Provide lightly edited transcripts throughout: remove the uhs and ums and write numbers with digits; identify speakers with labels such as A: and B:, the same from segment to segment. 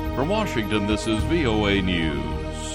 A: From Washington, this is VOA News.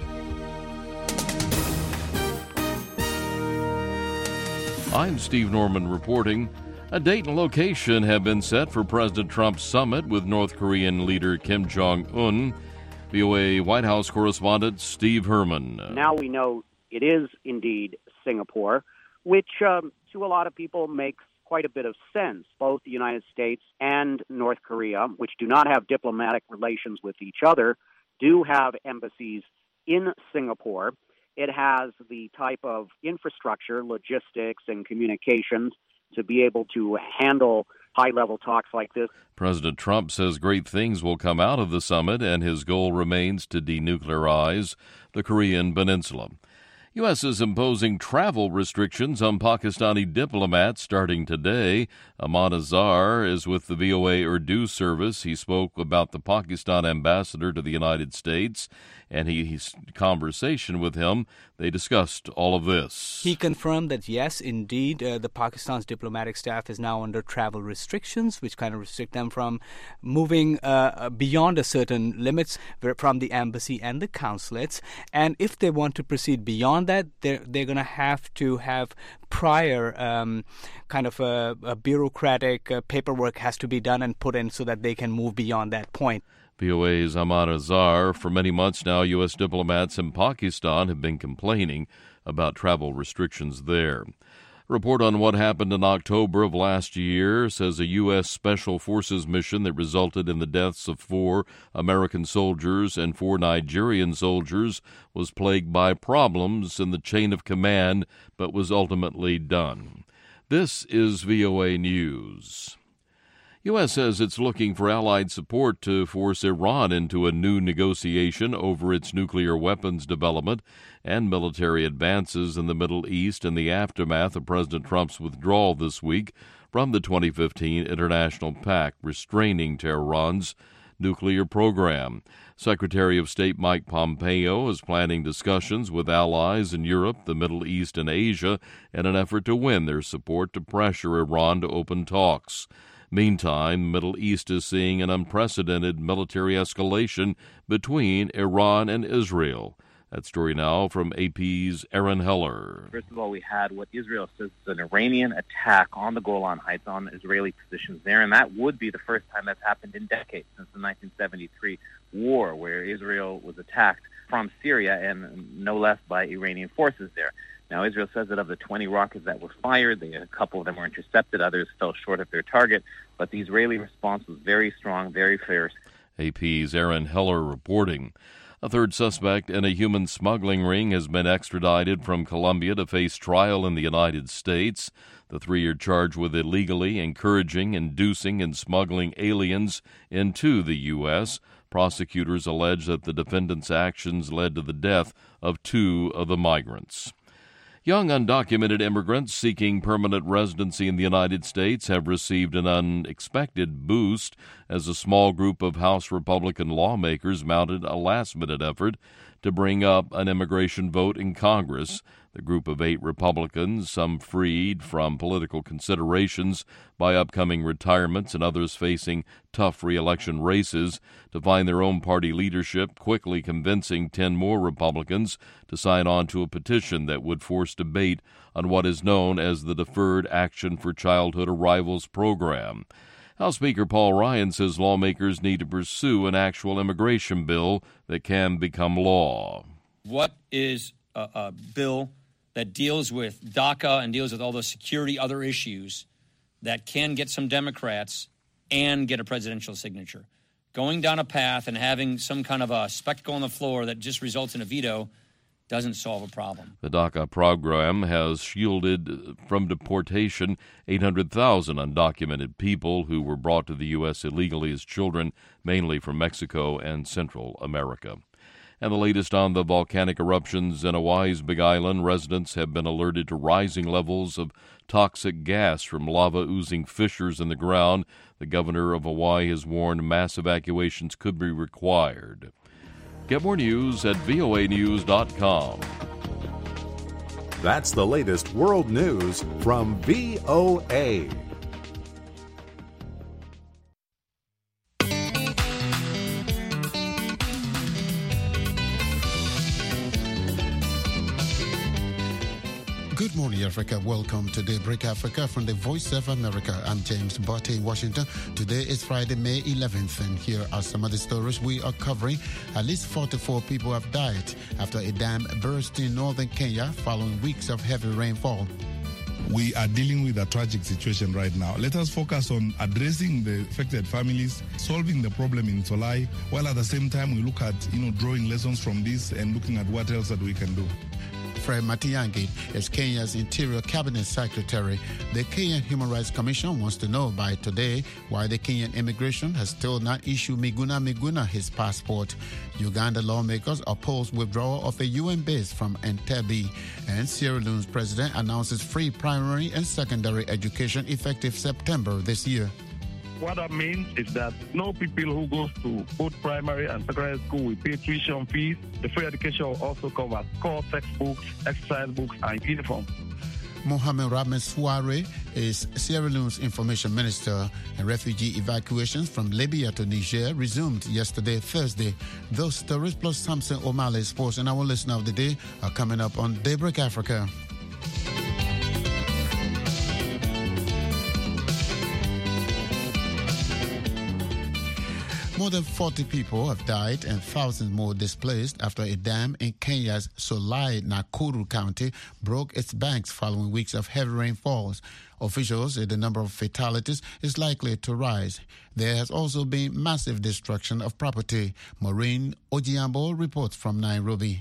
A: I'm Steve Norman reporting. A date and location have been set for President Trump's summit with North Korean leader Kim Jong-un. VOA White House correspondent Steve Herman.
B: Now we know it is indeed Singapore, which to a lot of people makes quite a bit of sense. Both the United States and North Korea, which do not have diplomatic relations with each other, do have embassies in Singapore. It has the type of infrastructure, logistics, and communications to be able to handle high-level talks like this.
A: President Trump says great things will come out of the summit, and his goal remains to denuclearize the Korean Peninsula. U.S. is imposing travel restrictions on Pakistani diplomats starting today. Ahmad Azhar is with the VOA Urdu service. He spoke about the Pakistan ambassador to the United States, and his conversation with him, they discussed all of this.
C: He confirmed that, yes, indeed, the Pakistan's diplomatic staff is now under travel restrictions, which kind of restrict them from moving beyond a certain limits from the embassy and the consulates. And if they want to proceed beyond that, they're going to have prior kind of a bureaucratic paperwork has to be done and put in so that they can move beyond that point.
A: VOA's Ahmad Azhar. For many months now, U.S. diplomats in Pakistan have been complaining about travel restrictions there. A report on what happened in October of last year says a U.S. Special Forces mission that resulted in the deaths of 4 American soldiers and 4 Nigerian soldiers was plagued by problems in the chain of command, but was ultimately done. This is VOA News. U.S. says it's looking for allied support to force Iran into a new negotiation over its nuclear weapons development and military advances in the Middle East in the aftermath of President Trump's withdrawal this week from the 2015 International Pact restraining Tehran's nuclear program. Secretary of State Mike Pompeo is planning discussions with allies in Europe, the Middle East, and Asia in an effort to win their support to pressure Iran to open talks. Meantime, the Middle East is seeing an unprecedented military escalation between Iran and Israel. That story now from AP's Aaron Heller.
D: First of all, we had what Israel says is an Iranian attack on the Golan Heights, on Israeli positions there, and that would be the first time that's happened in decades since the 1973 war, where Israel was attacked from Syria and no less by Iranian forces there. Now, Israel says that of the 20 rockets that were fired, a couple of them were intercepted, others fell short of their target, but the Israeli response was very strong, very fierce.
A: AP's Aaron Heller reporting. A third suspect in a human smuggling ring has been extradited from Colombia to face trial in the United States. The 3 are charged with illegally encouraging, inducing, and smuggling aliens into the U.S. Prosecutors allege that the defendants' actions led to the death of 2 of the migrants. Young undocumented immigrants seeking permanent residency in the United States have received an unexpected boost as a small group of House Republican lawmakers mounted a last-minute effort to bring up an immigration vote in Congress. The group of 8 Republicans, some freed from political considerations by upcoming retirements and others facing tough re-election races, to find their own party leadership, quickly convincing 10 more Republicans to sign on to a petition that would force debate on what is known as the Deferred Action for Childhood Arrivals program. House Speaker Paul Ryan says lawmakers need to pursue an actual immigration bill that can become law.
E: What is a bill that deals with DACA and deals with all the security, other issues that can get some Democrats and get a presidential signature? Going down a path and having some kind of a spectacle on the floor that just results in a veto doesn't solve a problem.
A: The DACA program has shielded from deportation 800,000 undocumented people who were brought to the U.S. illegally as children, mainly from Mexico and Central America. And the latest on the volcanic eruptions in Hawaii's Big Island, residents have been alerted to rising levels of toxic gas from lava oozing fissures in the ground. The governor of Hawaii has warned mass evacuations could be required. Get more news at voanews.com.
F: That's the latest world news from VOA.
G: Good morning, Africa. Welcome to Daybreak Africa from the Voice of America. I'm James Botte in Washington. Today is Friday, May 11th, and here are some of the stories we are covering. At least 44 people have died after a dam burst in northern Kenya following weeks of heavy rainfall.
H: We are dealing with a tragic situation right now. Let us focus on addressing the affected families, solving the problem in Solai, while at the same time we look at, drawing lessons from this and looking at what else that we can do.
G: Fred Matiang'i is Kenya's Interior Cabinet Secretary. The Kenyan Human Rights Commission wants to know by today why the Kenyan immigration has still not issued Miguna his passport. Uganda lawmakers oppose withdrawal of a UN base from Entebbe. And Sierra Leone's president announces free primary and secondary education effective September this year.
I: What that means is that no people who goes to both primary and secondary school will pay tuition fees. The free education will also cover core textbooks, exercise books, and uniforms.
G: Mohamed Ramesware is Sierra Leone's information minister, and refugee evacuations from Libya to Niger resumed yesterday, Thursday. Those stories plus Samson O'Malley Sports and our listener of the day are coming up on Daybreak Africa. More than 40 people have died and thousands more displaced after a dam in Kenya's Solai, Nakuru County broke its banks following weeks of heavy rainfalls. Officials say the number of fatalities is likely to rise. There has also been massive destruction of property. Maureen Ojiambo reports from Nairobi.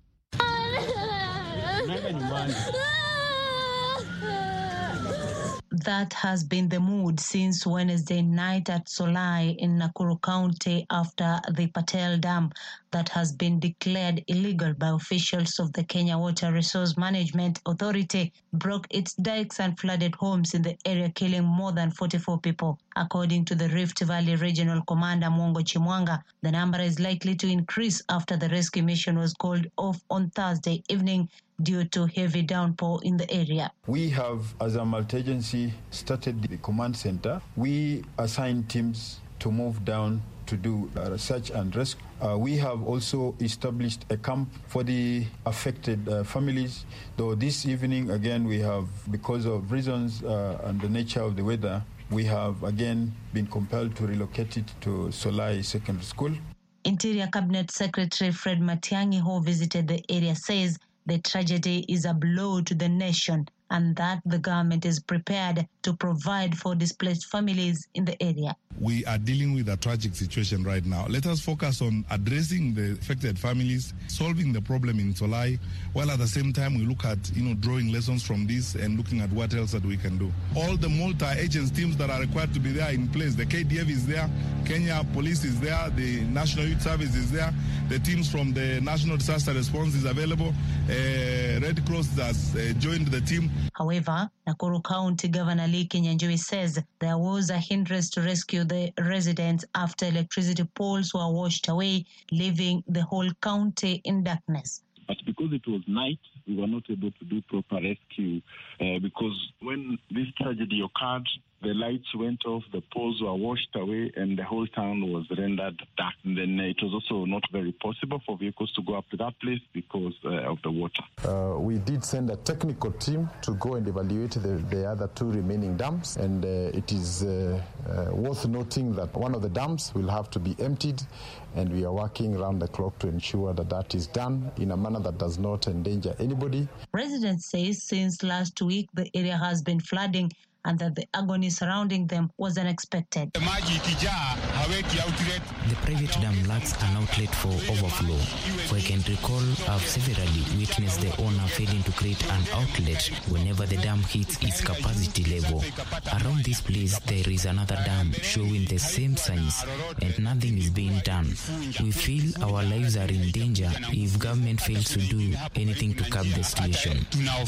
J: That has been the mood since Wednesday night at Solai in Nakuru County after the Patel Dam that has been declared illegal by officials of the Kenya Water Resource Management Authority broke its dikes and flooded homes in the area, killing more than 44 people. According to the Rift Valley Regional Commander Mwongo Chimwanga, the number is likely to increase after the rescue mission was called off on Thursday evening due to heavy downpour in the area.
K: We have, as a multi-agency, started the command center. We assign teams to move down to do search and rescue. We have also established a camp for the affected families, though this evening, again, we have, because of reasons and the nature of the weather, we have again been compelled to relocate it to Solai Secondary School.
J: Interior Cabinet Secretary Fred Matiang'i, who visited the area, says the tragedy is a blow to the nation and that the government is prepared to provide for displaced families in the area.
H: We are dealing with a tragic situation right now. Let us focus on addressing the affected families, solving the problem in Solai, while at the same time we look at, drawing lessons from this and looking at what else that we can do. All the multi-agents teams that are required to be there in place, the KDF is there, Kenya Police is there, the National Youth Service is there, the teams from the National Disaster Response is available, Red Cross has joined the team.
J: However, Nakuru County Governor Lee Kinyanjui says there was a hindrance to rescue the residents after electricity poles were washed away, leaving the whole county in darkness.
L: But because it was night, we were not able to do proper rescue because when this tragedy occurred, the lights went off, the poles were washed away, and the whole town was rendered dark. And then it was also not very possible for vehicles to go up to that place because of the water.
K: We did send a technical team to go and evaluate the other two remaining dams, and it is worth noting that one of the dams will have to be emptied, and we are working around the clock to ensure that that is done in a manner that does not endanger anybody.
J: Residents say since last week the area has been flooding and that the agony surrounding them was unexpected.
M: The private dam lacks an outlet for overflow. For I can recall, I've severally witnessed the owner failing to create an outlet whenever the dam hits its capacity level. Around this place, there is another dam showing the same signs, and nothing is being done. We feel our lives are in danger if government fails to do anything to curb the situation.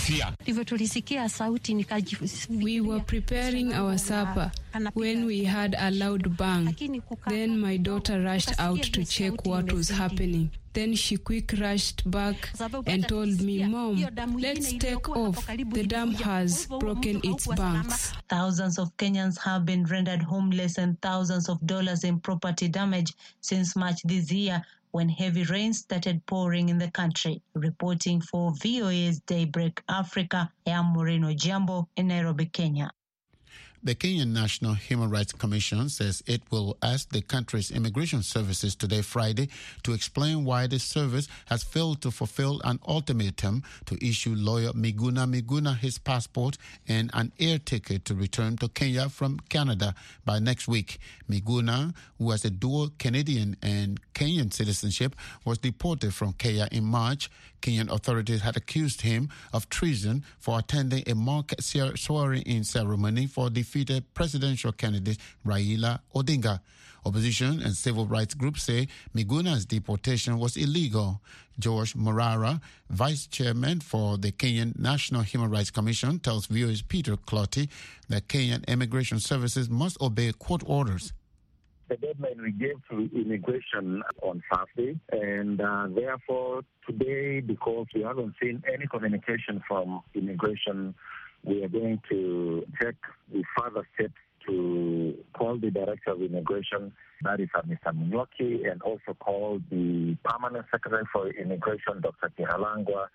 N: We were preparing our supper when we heard a loud bang. Then my daughter rushed out to check what was happening. Then she quick rushed back and told me, "Mom, let's take off. The dam has broken its banks."
J: Thousands of Kenyans have been rendered homeless and thousands of dollars in property damage since March this year when heavy rain started pouring in the country. Reporting for VOA's Daybreak Africa, I am Moreno Jambo in Nairobi, Kenya.
G: The Kenyan National Human Rights Commission says it will ask the country's immigration services today, Friday, to explain why the service has failed to fulfill an ultimatum to issue lawyer Miguna Miguna his passport and an air ticket to return to Kenya from Canada by next week. Miguna, who has a dual Canadian and Kenyan citizenship, was deported from Kenya in March. Kenyan authorities had accused him of treason for attending a mock swearing-in ceremony for defeated presidential candidate Raila Odinga. Opposition and civil rights groups say Miguna's deportation was illegal. George Morara, vice chairman for the Kenyan National Human Rights Commission, tells viewers Peter Clotty that Kenyan immigration services must obey court orders.
O: The deadline we gave to immigration on Thursday, and therefore today, because we haven't seen any communication from immigration, we are going to take the further steps to call the Director of Immigration, that is Mr. Munyoki, and also call the Permanent Secretary for Immigration, Dr. Kihalangwa,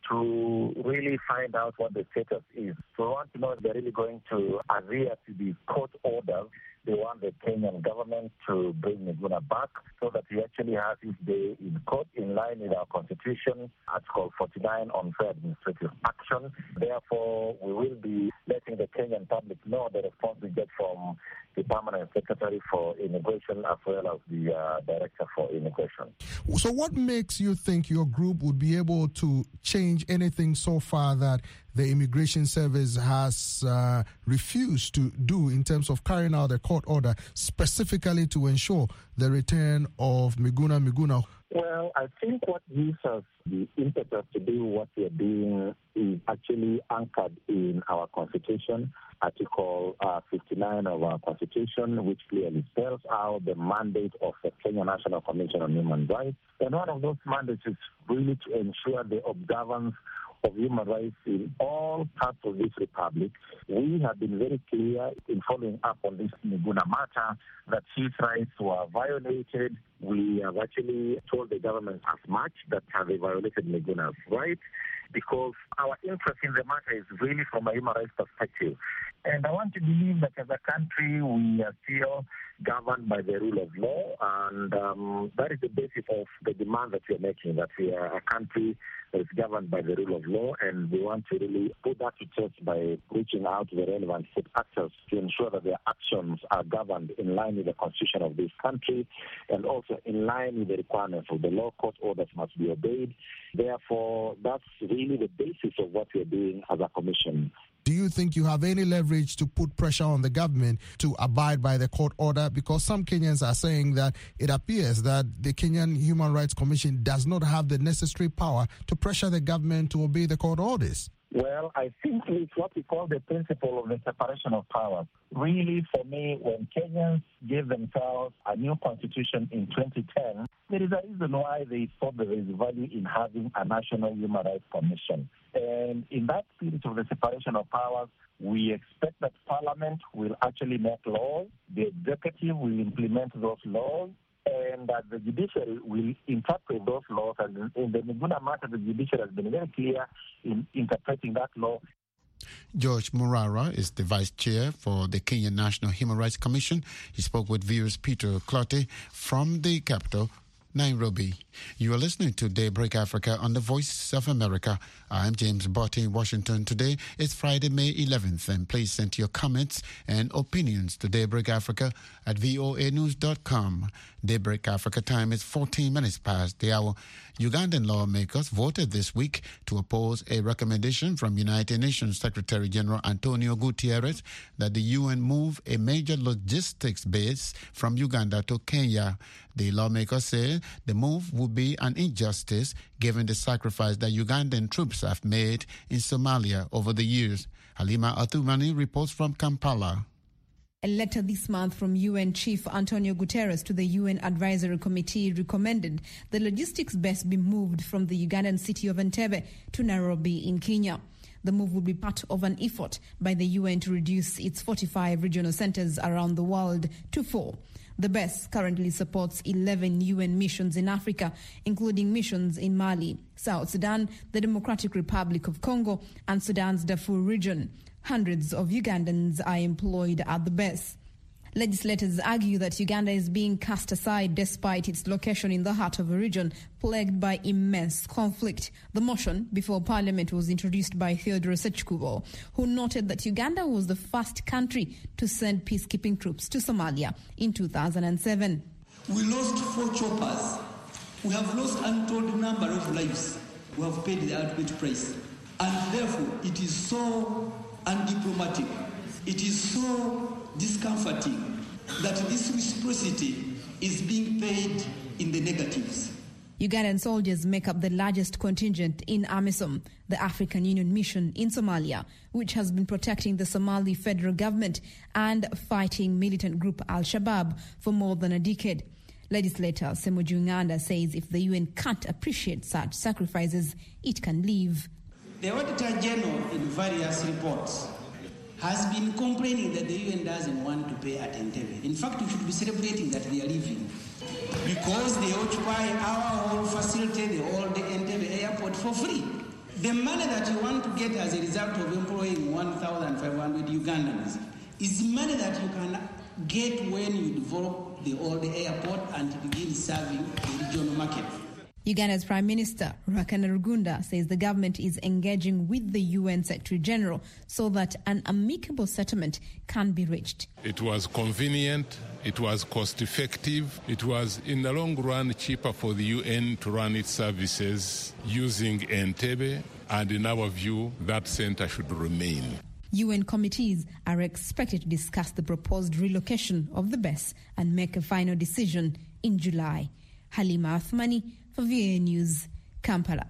O: to really find out what the status is. So I want to know if they're really going to adhere to the court orders. They want the Kenyan government to bring Miguna back so that he actually has his day in court in line with our constitution, Article 49 on fair administrative action. Therefore, we will be letting the Kenyan public know the response we get from the Permanent Secretary for Immigration as well as the Director for Immigration.
P: So what makes you think your group would be able to change anything so far that the Immigration Service has refused to do in terms of carrying out a court order specifically to ensure the return of Miguna Miguna?
O: Well, I think what gives us the impetus to do what we are doing is actually anchored in our Constitution, Article 59 of our Constitution, which clearly spells out the mandate of the Kenya National Commission on Human Rights. And one of those mandates is really to ensure the observance of human rights in all parts of this republic. We have been very clear in following up on this Miguna matter that his rights were violated. We have actually told the government as much that they violated Miguna's rights because our interest in the matter is really from a human rights perspective. And I want to believe that as a country, we are still governed by the rule of law, and that is the basis of the demand that we are making, that we are a country that is governed by the rule of law, and we want to really put that to test by reaching out to the relevant state actors to ensure that their actions are governed in line with the constitution of this country and also in line with the requirements of the law. Court orders must be obeyed. Therefore, that's really the basis of what we are doing as a commission.
P: Do you think you have any leverage to put pressure on the government to abide by the court order? Because some Kenyans are saying that it appears that the Kenyan Human Rights Commission does not have the necessary power to pressure the government to obey the court orders.
O: Well, I think it's what we call the principle of the separation of powers. Really, for me, when Kenyans gave themselves a new constitution in 2010, there is a reason why they thought there is value in having a National Human Rights Commission. And in that spirit of the separation of powers, we expect that Parliament will actually make laws, the executive will implement those laws, and that the judiciary will interpret those laws. And in the Miguna matter, the judiciary has been very clear in interpreting that law.
G: George Morara is the vice chair for the Kenyan National Human Rights Commission. He spoke with viewers Peter Clotty from the capital, Nairobi. You are listening to Daybreak Africa on the Voice of America. I'm James Botti in Washington. Today is Friday, May 11th, and please send your comments and opinions to Daybreak Africa at voanews.com. Daybreak Africa time is 14 minutes past the hour. Ugandan lawmakers voted this week to oppose a recommendation from United Nations Secretary General Antonio Guterres that the UN move a major logistics base from Uganda to Kenya. The lawmakers say the move would be an injustice given the sacrifice that Ugandan troops have made in Somalia over the years. Halima Athumani reports from Kampala.
Q: A letter this month from UN Chief Antonio Guterres to the UN Advisory Committee recommended the logistics base be moved from the Ugandan city of Entebbe to Nairobi in Kenya. The move would be part of an effort by the UN to reduce its 45 regional centers around the world to 4. The BES currently supports 11 UN missions in Africa, including missions in Mali, South Sudan, the Democratic Republic of Congo, and Sudan's Darfur region. Hundreds of Ugandans are employed at the BES. Legislators argue that Uganda is being cast aside despite its location in the heart of a region plagued by immense conflict. The motion before Parliament was introduced by Theodore Sechkubo, who noted that Uganda was the first country to send peacekeeping troops to Somalia in 2007.
R: We lost 4 choppers. We have lost untold number of lives. We have paid the ultimate price. And therefore, it is so undiplomatic. It is so discomforting that this reciprocity is being paid in the negatives.
Q: Ugandan soldiers make up the largest contingent in AMISOM, the African Union mission in Somalia, which has been protecting the Somali federal government and fighting militant group Al-Shabaab for more than a decade. Legislator Semuju Nganda says if the UN can't appreciate such sacrifices, it can leave.
R: The Auditor General in various reports has been complaining that the UN doesn't want to pay at Entebbe. In fact, we should be celebrating that they are leaving because they occupy our whole facility, the old Entebbe airport, for free. The money that you want to get as a result of employing 1,500 Ugandans is money that you can get when you develop the old airport and begin serving the regional market.
Q: Uganda's Prime Minister, Ruhakana Rugunda, says the government is engaging with the UN Secretary General so that an amicable settlement can be reached.
S: It was convenient, it was cost-effective, it was in the long run cheaper for the UN to run its services using Entebbe, and in our view, that center should remain.
Q: UN committees are expected to discuss the proposed relocation of the BES and make a final decision in July. Halima Athmani for VOA News, Kampala.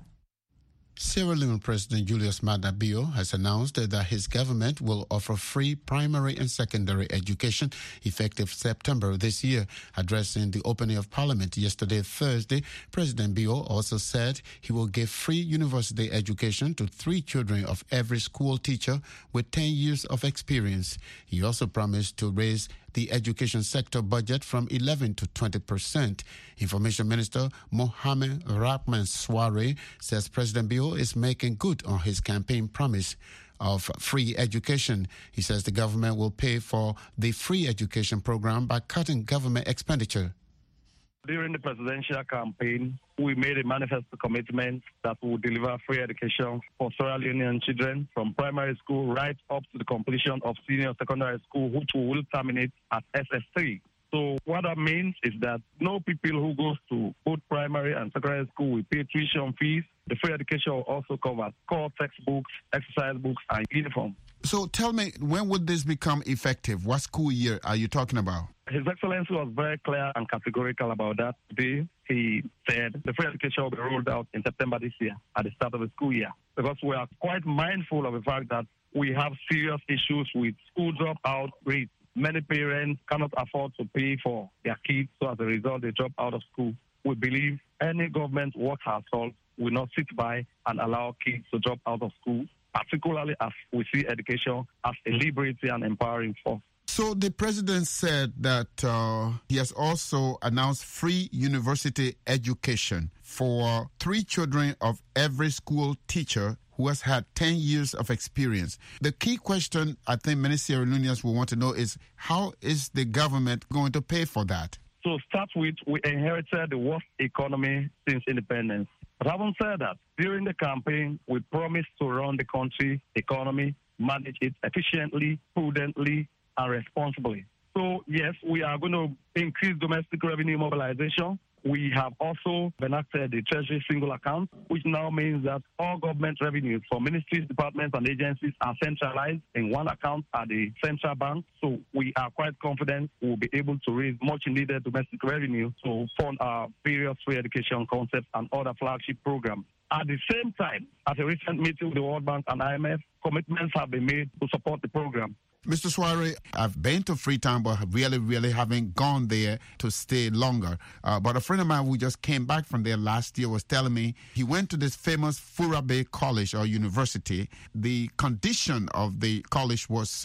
G: Sierra Leone President Julius Maada Bio has announced that his government will offer free primary and secondary education effective September this year. Addressing the opening of Parliament yesterday, Thursday, President Bio also said he will give free university education to 3 children of every school teacher with 10 years of experience. He also promised to raise the education sector budget from 11 to 20%. Information Minister Mohamed Rahman Sware says President Bio is making good on his campaign promise of free education. He says the government will pay for the free education program by cutting government expenditure.
I: During the presidential campaign, we made a manifesto commitment that we will deliver free education for Sierra Leonean children from primary school right up to the completion of senior secondary school, which we will terminate at SS3. So what that means is that no people who goes to both primary and secondary school will pay tuition fees. The free education will also cover core textbooks, exercise books, and uniform.
G: So tell me, when would this become effective? What school year are you talking about?
I: His Excellency was very clear and categorical about that today. He said the free education will be rolled out in September this year at the start of the school year, because we are quite mindful of the fact that we have serious issues with school dropout rates. Many parents cannot afford to pay for their kids, so as a result, they drop out of school. We believe any government worth her salt will not sit by and allow kids to drop out of school, particularly as we see education as a liberating and empowering force.
G: So the president said that he has also announced free university education for 3 children of every school teacher who has had 10 years of experience. The key question I think many Sierra Leoneans will want to know is, how is the government going to pay for that?
I: So start with, we inherited the worst economy since independence. But having said that, during the campaign, we promised to run the country economy, manage it efficiently, prudently, and responsibly. So yes, we are going to increase domestic revenue mobilization. We have also enacted the Treasury Single Account, which now means that all government revenues for ministries, departments, and agencies are centralized in one account at the central bank. So we are quite confident we will be able to raise much needed domestic revenue to fund our various free education concepts and other flagship programs. At the same time, at a recent meeting with the World Bank and IMF, commitments have been made to support the program.
G: Mr. Sware, I've been to Freetown, but really haven't gone there to stay longer. But a friend of mine who just came back from there last year was telling me he went to this famous Fura Bay College or university. The condition of the college was so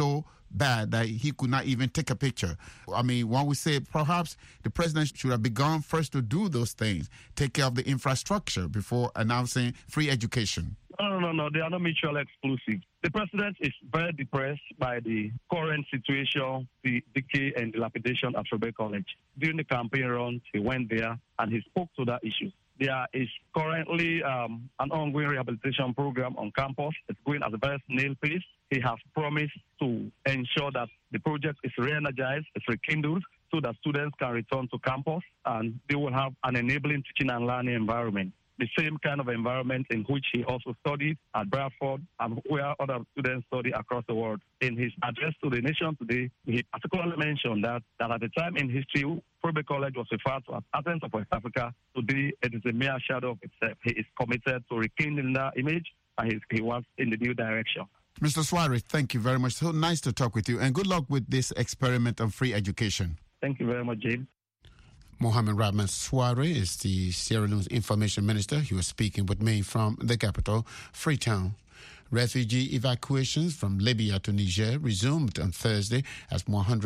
G: bad that he could not even take a picture. I mean, one would say perhaps the president should have begun first to do those things, take care of the infrastructure before announcing free education.
I: No, they are not mutually exclusive. The president is very depressed by the current situation, the decay and dilapidation at Trobe College. During the campaign run, he went there and he spoke to that issue. There is currently an ongoing rehabilitation program on campus. It's going at a very snail pace. He has promised to ensure that the project is re-energized, it's rekindled, so that students can return to campus and they will have an enabling teaching and learning environment. The same kind of environment in which he also studied at Bradford and where other students study across the world. In his address to the nation today, he particularly mentioned that at the time in history, Trobe College was referred to as Athens of West Africa. Today, it is a mere shadow of itself. He is committed to rekindling that image, and he wants in the new direction.
G: Mr. Suare, thank you very much. So nice to talk with you, and good luck with this experiment on free education.
I: Thank you very much, James.
G: Mohamed Rahman Suare is the Sierra Leone's information minister. He was speaking with me from the capital, Freetown. Refugee evacuations from Libya to Niger resumed on Thursday as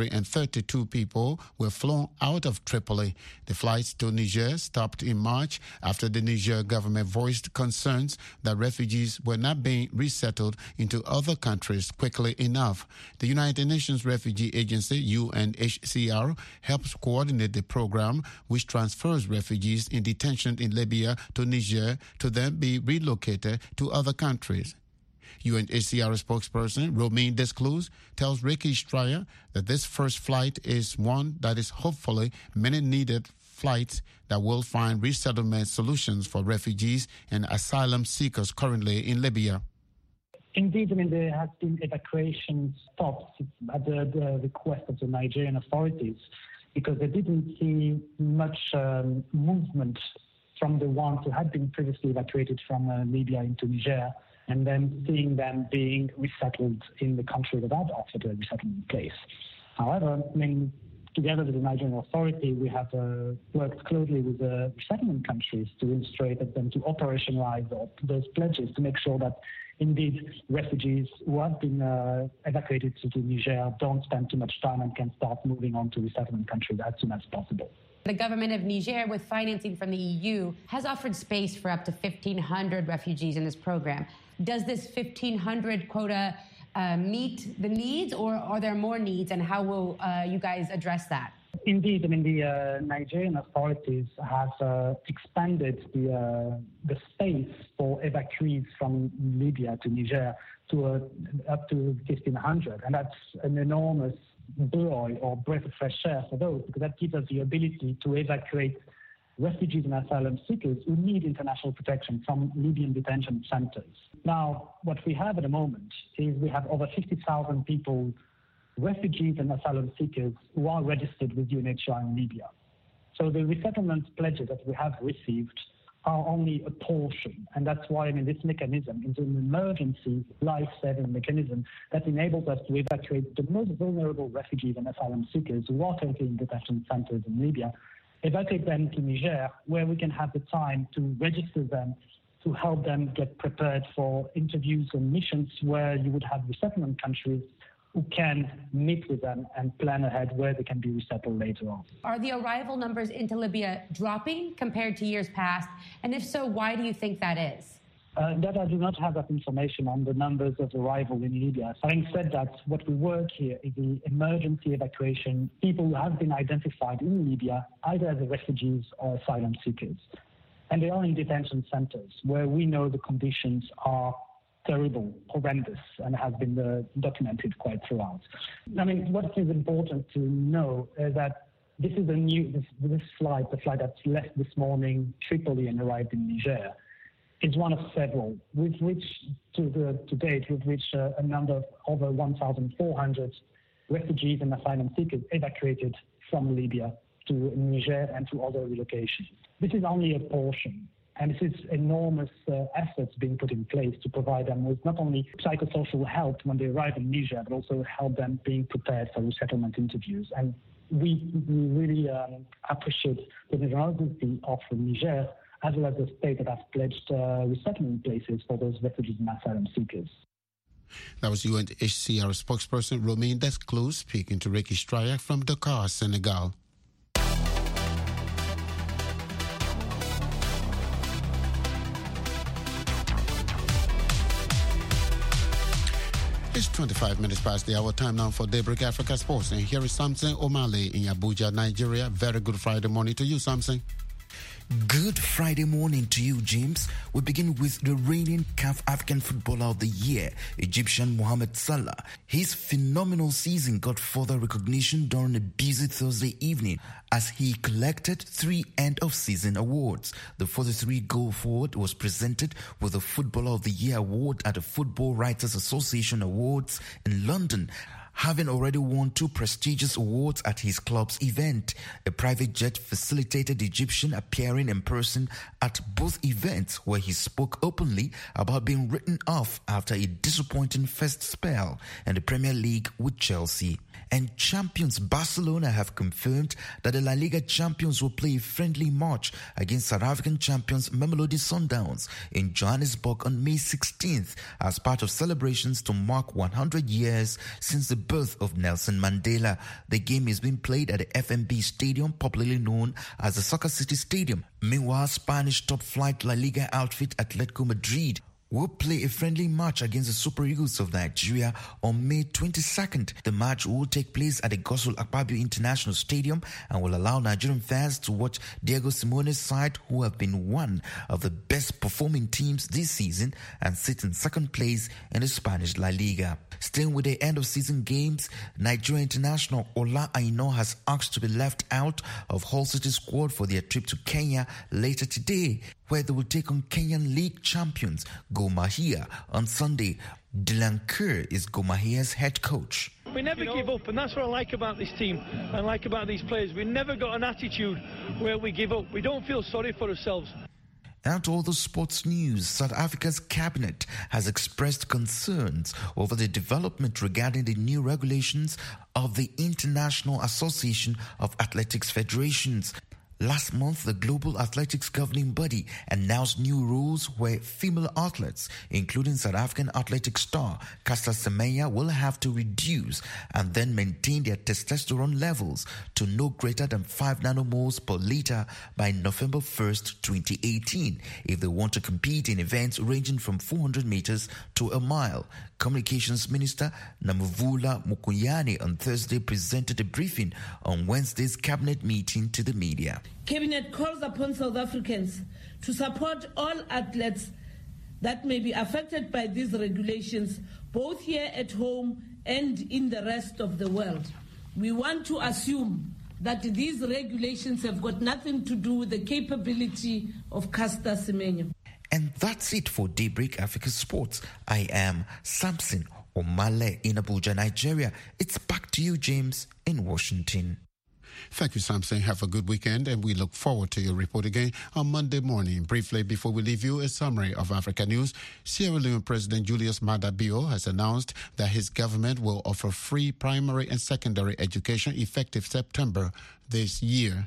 G: 132 people were flown out of Tripoli. The flights to Niger stopped in March after the Niger government voiced concerns that refugees were not being resettled into other countries quickly enough. The United Nations Refugee Agency, UNHCR, helps coordinate the program which transfers refugees in detention in Libya to Niger to then be relocated to other countries. UNHCR spokesperson Romain Desclous tells Ricky Stryer that this first flight is one that is hopefully many needed flights that will find resettlement solutions for refugees and asylum seekers currently in Libya.
T: Indeed, there has been evacuation stops at the request of the Nigerian authorities because they didn't see much movement from the ones who had been previously evacuated from Libya into Niger, and then seeing them being resettled in the country without offered a resettlement place. However, together with the Nigerian authority, we have worked closely with the resettlement countries to illustrate them to operationalize those pledges to make sure that indeed refugees who have been evacuated to Niger don't spend too much time and can start moving on to resettlement countries as soon as possible.
U: The government of Niger, with financing from the EU, has offered space for up to 1,500 refugees in this program. Does this 1,500 quota meet the needs, or are there more needs, and how will you guys address that?
T: Indeed, the Nigerian authorities have expanded the space for evacuees from Libya to Niger to up to 1,500, and that's an enormous buoy or breath of fresh air for those, because that gives us the ability to evacuate refugees and asylum seekers who need international protection from Libyan detention centers. Now, what we have at the moment is we have over 50,000 people, refugees and asylum seekers, who are registered with UNHCR in Libya. So the resettlement pledges that we have received are only a portion, and that's why this mechanism is an emergency life-saving mechanism that enables us to evacuate the most vulnerable refugees and asylum seekers who are currently in detention centers in Libya, evacuate them to Niger, where we can have the time to register them, to help them get prepared for interviews and missions where you would have resettlement countries who can meet with them and plan ahead where they can be resettled later on.
U: Are the arrival numbers into Libya dropping compared to years past? And if so, why do you think that is?
T: That I do not have that information on the numbers of arrival in Libya. Having said that, what we work here is the emergency evacuation, people who have been identified in Libya, either as refugees or asylum seekers. And they are in detention centers where we know the conditions are terrible, horrendous, and has been documented quite throughout. What is important to know is that this is this flight, the flight that left this morning Tripoli and arrived in Niger, is one of several, with which, to date, a number of over 1,400 refugees and asylum seekers evacuated from Libya to Niger and to other relocations. This is only a portion, and this is enormous efforts being put in place to provide them with not only psychosocial help when they arrive in Niger, but also help them being prepared for resettlement interviews. And we really appreciate the generosity of Niger, as well as the state that has pledged resettlement places for those refugees and asylum seekers.
G: That was UNHCR spokesperson Romain Desclous speaking to Ricky Stryak from Dakar, Senegal. It's 25 minutes past the hour. Time now for Daybreak Africa Sports. And here is Samson Omale in Abuja, Nigeria. Very good Friday morning to you, Samson.
B: Good Friday morning to you, James. We begin with the reigning CAF African Footballer of the Year, Egyptian Mohamed Salah. His phenomenal season got further recognition during a busy Thursday evening as he collected 3 end-of-season awards. The 43-goal forward was presented with the Footballer of the Year award at the Football Writers Association Awards in London, having already won 2 prestigious awards at his club's event. A private jet facilitated the Egyptian appearing in person at both events, where he spoke openly about being written off after a disappointing first spell in the Premier League with Chelsea. And champions Barcelona have confirmed that the La Liga champions will play a friendly match against South African champions Mamelodi Sundowns in Johannesburg on May 16th as part of celebrations to mark 100 years since the birth of Nelson Mandela. The game is being played at the FMB Stadium, popularly known as the Soccer City Stadium. Meanwhile, Spanish top-flight La Liga outfit Atletico Madrid will play a friendly match against the Super Eagles of Nigeria on May 22nd. The match will take place at the Gosul Akpabio International Stadium and will allow Nigerian fans to watch Diego Simone's side, who have been one of the best performing teams this season and sit in second place in the Spanish La Liga. Staying with the end-of-season games, Nigeria international Ola Aina has asked to be left out of Hull City squad for their trip to Kenya later today, where they will take on Kenyan League champions Gor Mahia on Sunday. Dylan Kerr is Gor Mahia's head coach.
V: We never give up, and that's what I like about this team and like about these players. We never got an attitude where we give up. We don't feel sorry for ourselves.
B: And to all the sports news, South Africa's cabinet has expressed concerns over the development regarding the new regulations of the International Association of Athletics Federations. Last month, the Global Athletics Governing Body announced new rules where female athletes, including South African athletic star Caster Semenya, will have to reduce and then maintain their testosterone levels to no greater than 5 nanomoles per liter by November 1st, 2018, if they want to compete in events ranging from 400 meters to a mile. Communications Minister Namuvula Mukuyane on Thursday presented a briefing on Wednesday's cabinet meeting to the media.
W: Cabinet calls upon South Africans to support all athletes that may be affected by these regulations, both here at home and in the rest of the world. We want to assume that these regulations have got nothing to do with the capability of Caster Semenya.
B: And that's it for Daybreak Africa Sports. I am Samson Omale in Abuja, Nigeria. It's back to you, James, in Washington.
G: Thank you, Samson. Have a good weekend, and we look forward to your report again on Monday morning. Briefly, before we leave you, a summary of Africa news. Sierra Leone President Julius Maada Bio has announced that his government will offer free primary and secondary education effective September this year.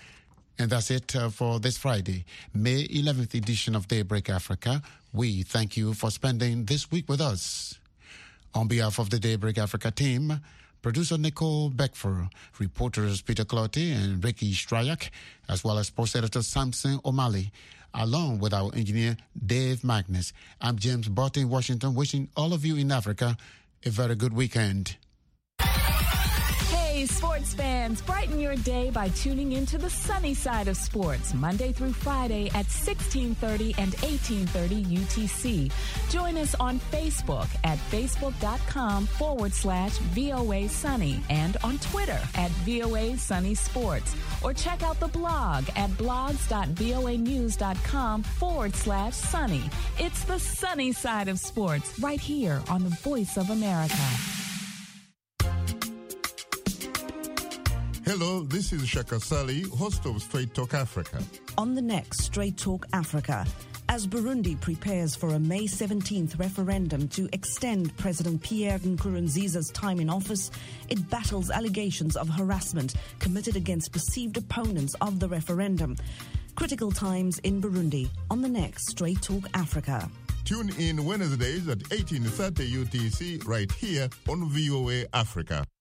G: And that's it for this Friday, May 11th edition of Daybreak Africa. We thank you for spending this week with us. On behalf of the Daybreak Africa team, producer Nicole Beckford, reporters Peter Clottey and Ricky Stryak, as well as sports editor Samson Omale, along with our engineer Dave Magnus. I'm James Barton in Washington, wishing all of you in Africa a very good weekend.
X: Hey, sports fans, brighten your day by tuning into the sunny side of sports, Monday through Friday at 1630 and 1830 UTC. Join us on Facebook at facebook.com/VOA Sunny and on Twitter at VOA Sunny Sports. Or check out the blog at blogs.voanews.com/sunny. It's the sunny side of sports right here on the Voice of America.
Y: Hello, this is Shaka Sali, host of Straight Talk Africa.
Z: On the next Straight Talk Africa, as Burundi prepares for a May 17th referendum to extend President Pierre Nkurunziza's time in office, it battles allegations of harassment committed against perceived opponents of the referendum. Critical times in Burundi on the next Straight Talk Africa.
Y: Tune in Wednesdays at 18:30 UTC right here on VOA Africa.